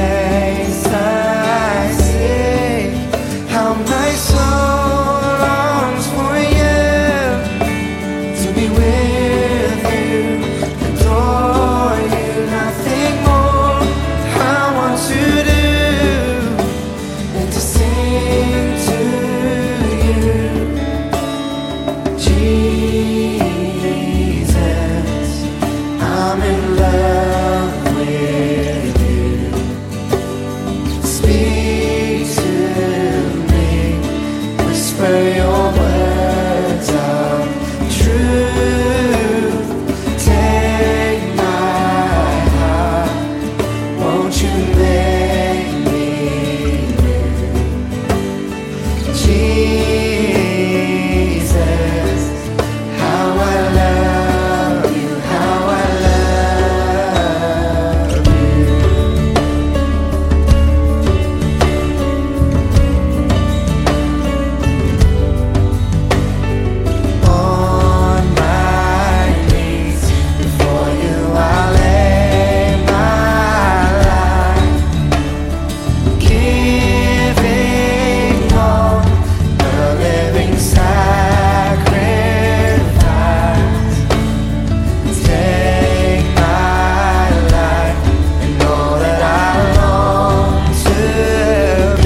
I see how my soul longs for you, to be with you, adore you, nothing more I want to do than to sing to you. Jesus, I'm in love with you. Speak to me, whisper your words of truth. Take my heart, won't you make me new? Jesus, how I love you, how I love you. On my knees before you I lay my life, giving all the living sacrifice. Take my life and all that I long to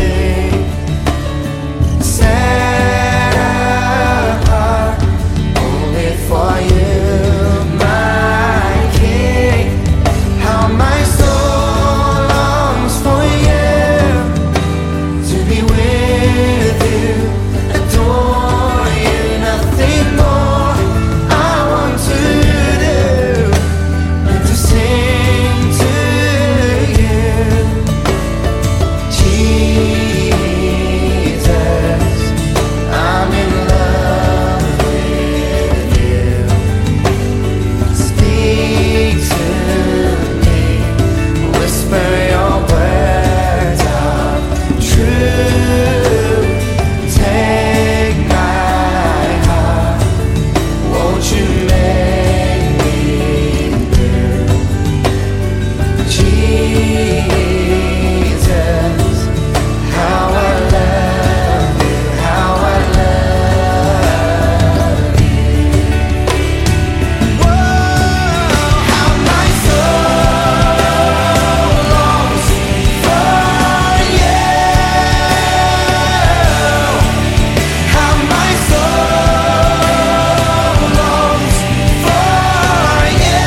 be, set apart only for you, my King. How my soul longs for you, to be with you, adore you, nothing more I want to do than to sing to you. Jesus, I'm in love with you. Speak to me, whisper your words of truth. Take my heart, won't you make me new? Jesus, how I love you, how I love you. Whoa, how my soul longs for you. How my soul longs for you.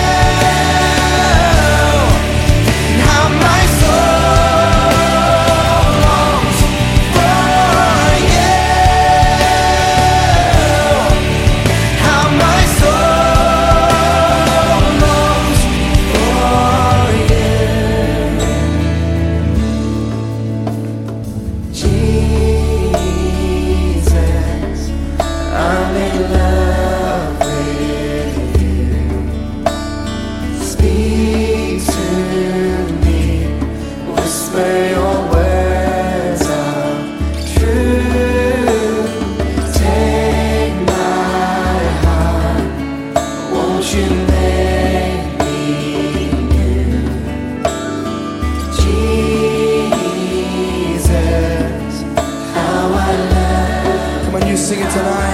How my soul longs for you. How my soul longs for you. Jesus, I'm in love with you. Speak to me, whisper your words of truth. Take my heart, won't you make me new? Jesus, how I love. Come on, you sing it tonight.